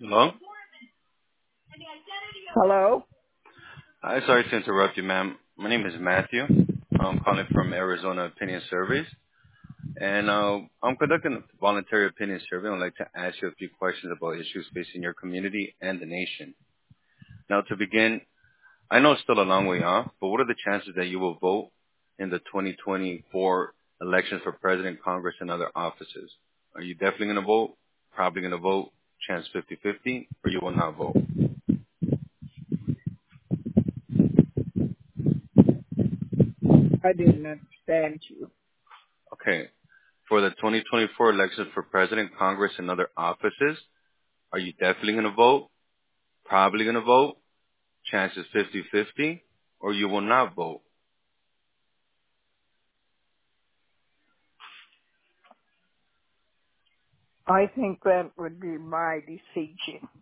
Hello? Hello? Hi, sorry to interrupt you, ma'am. My name is Matthew. I'm calling from Arizona Opinion Surveys. And I'm conducting a voluntary opinion survey. I'd like to ask you a few questions about issues facing your community and the nation. Now, to begin, I know it's still a long way off, but what are the chances that you will vote in the 2024 elections for president, Congress, and other offices? Are you definitely going to vote? Probably going to vote? Chance 50-50? Or you will not vote? I didn't understand you. Okay. For the 2024 elections for president, Congress, and other offices, are you definitely going to vote? Probably going to vote? Chances 50-50? Or you will not vote? I think that would be my decision.